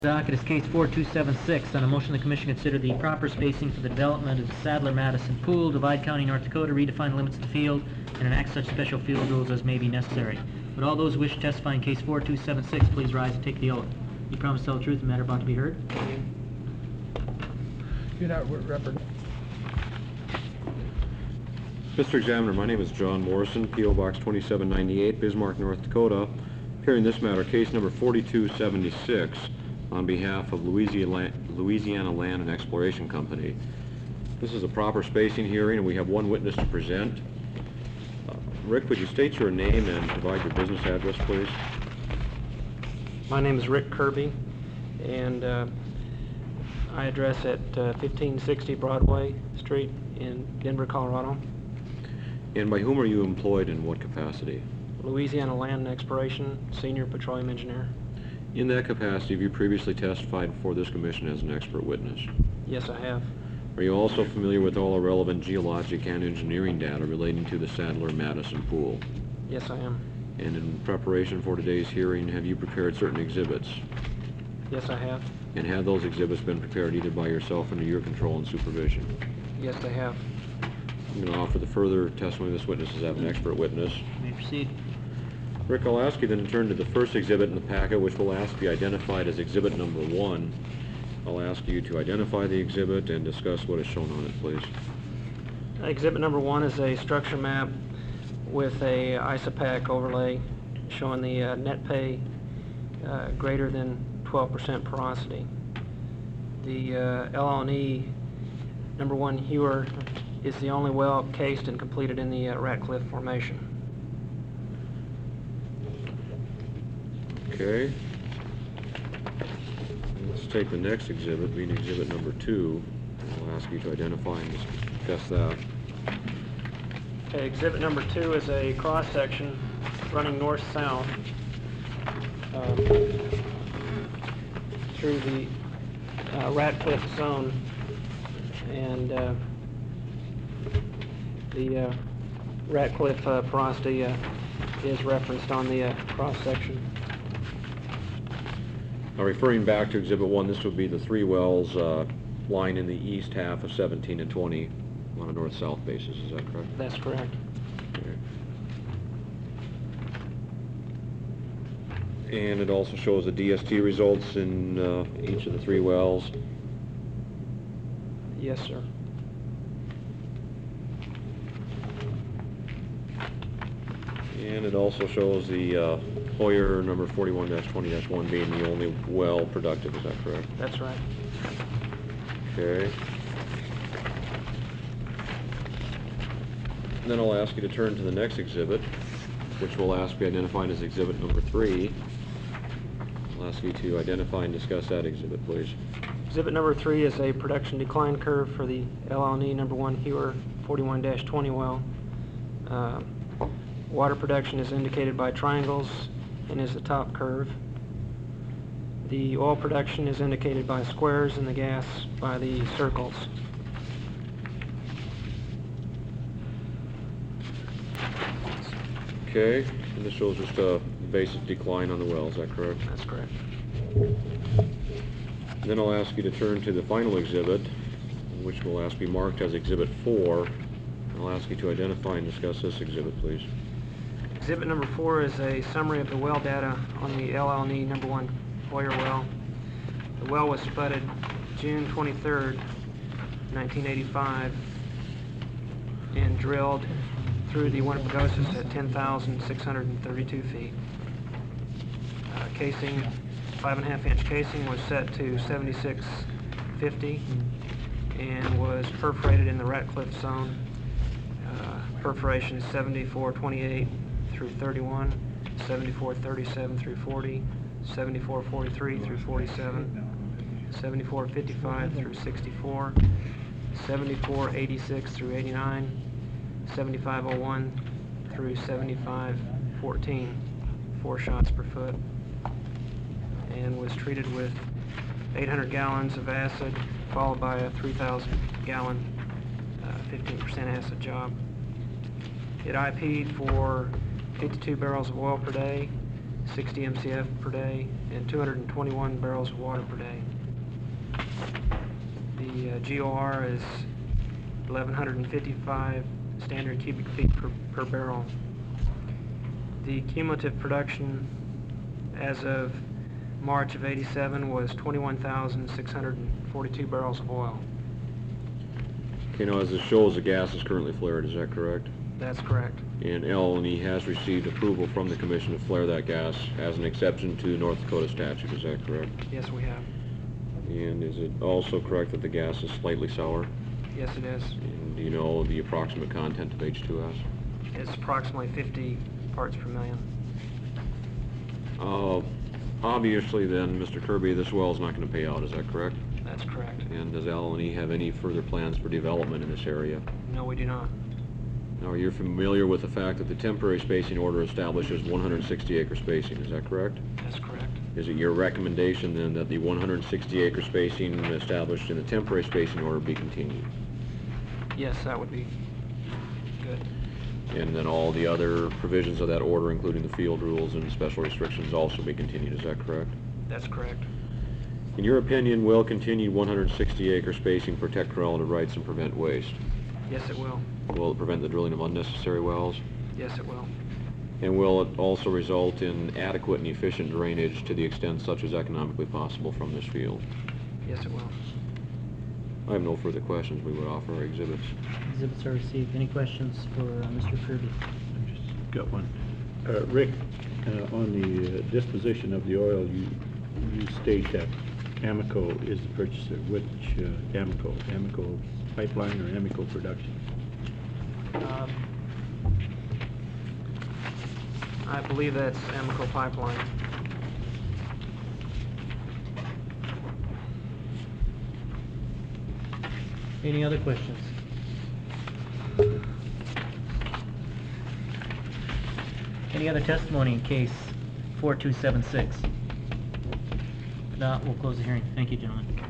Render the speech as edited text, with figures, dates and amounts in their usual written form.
Docket is case 4276. On a motion, the commission consider the proper spacing for the development of the Sadler-Madison Pool, divide County, North Dakota, redefine limits of the field, and enact such special field rules as may be necessary. Would all those who wish to testify in case 4276 please rise and take the oath? You promise to tell the truth in the matter about to be heard? You're not representing. Mr. Examiner, my name is John Morrison, P.O. Box 2798, Bismarck, North Dakota. Appearing in this matter, case number 4276, on behalf of Louisiana Land and Exploration Company. This is a proper spacing hearing, and we have one witness to present. Rick, would you state your name and provide your business address, please? My name is Rick Kirby, and I address at 1560 Broadway Street in Denver, Colorado. And by whom are you employed in what capacity? Louisiana Land and Exploration, Senior Petroleum Engineer. In that capacity, have you previously testified before this commission as an expert witness? Yes, I have. Are you also familiar with all the relevant geologic and engineering data relating to the Sadler-Madison Pool? Yes, I am. And in preparation for today's hearing, have you prepared certain exhibits? Yes, I have. And have those exhibits been prepared either by yourself under your control and supervision? Yes, they have. I'm going to offer the further testimony of this witness as an expert witness. You may proceed. Rick, I'll ask you then to turn to the first exhibit in the packet, which we'll ask be identified as exhibit number 1. I'll ask you to identify the exhibit and discuss what is shown on it, please. Exhibit number 1 is a structure map with a ISOPAC overlay showing the net pay greater than 12% porosity. The LL&E number 1 Hewer is the only well cased and completed in the Ratcliffe Formation. Okay. Let's take the next exhibit, being exhibit number 2. I'll ask you to identify and discuss that. Okay, exhibit number 2 is a cross-section running north-south through the Ratcliffe zone, and the Ratcliffe porosity is referenced on the cross-section. Now, referring back to exhibit 1, this would be the 3 wells lying in the east half of 17 and 20 on a north-south basis. Is that correct? That's correct. Okay. And it also shows the DST results in each of the 3 wells. Yes, sir. And it also shows the Hoyer number 41-20-1 being the only well productive. Is that correct? That's right. Okay. And then I'll ask you to turn to the next exhibit, which we'll ask be identified as exhibit number 3. I'll ask you to identify and discuss that exhibit, please. Exhibit number 3 is a production decline curve for the LL&E number 1 Hewer 41-20 well. Water production is indicated by triangles and is the top curve. The oil production is indicated by squares and the gas by the circles. Okay, and this shows just a basic decline on the well, is that correct? That's correct. Then I'll ask you to turn to the final exhibit, which we'll ask be marked as exhibit 4. I'll ask you to identify and discuss this exhibit, please. Exhibit number 4 is a summary of the well data on the LL&E number 1 Hoyer well. The well was spudded June 23rd, 1985, and drilled through the Winter Pagosis at 10,632 feet. Casing, 5.5-inch casing was set to 7650 and was perforated in the Ratcliffe zone. Perforation is 7428 through 31, 7437 through 40, 7443 through 47, 7455 through 64, 7486 through 89, 7501 through 7514, 4 shots per foot, and was treated with 800 gallons of acid, followed by a 3,000 gallon 15% acid job. It IP'd for 52 barrels of oil per day 60 MCF per day, and 221 barrels of water per day. The GOR is 1,155 standard cubic feet per barrel. The cumulative production as of March of '87 was 21,642 barrels of oil. Okay, now as it shows, the gas is currently flared, is that correct? That's correct. And L&E has received approval from the commission to flare that gas as an exception to North Dakota statute, is that correct? Yes, we have. And is it also correct that the gas is slightly sour? Yes, it is. And do you know the approximate content of H2S? It's approximately 50 parts per million. Obviously then, Mr. Kirby, this well is not going to pay out, is that correct? That's correct. And does L&E have any further plans for development in this area? No, we do not. Now, are you familiar with the fact that the temporary spacing order establishes 160-acre spacing, is that correct? That's correct. Is it your recommendation then that the 160-acre spacing established in the temporary spacing order be continued? Yes, that would be good. And then all the other provisions of that order, including the field rules and special restrictions, also be continued, is that correct? That's correct. In your opinion, will continued 160-acre spacing protect relative rights and prevent waste? Yes, it will. Will it prevent the drilling of unnecessary wells? Yes, it will. And will it also result in adequate and efficient drainage to the extent such as economically possible from this field? Yes, it will. I have no further questions. We would offer our exhibits. Exhibits are received. Any questions for Mr. Kirby? I just got one. Rick, on the disposition of the oil, you state that Amoco is the purchaser. Which Amoco? Amoco Pipeline or Amoco Production? I believe that's Amoco Pipeline. Any other questions? Any other testimony in case 4276? If not, we'll close the hearing. Thank you, gentlemen.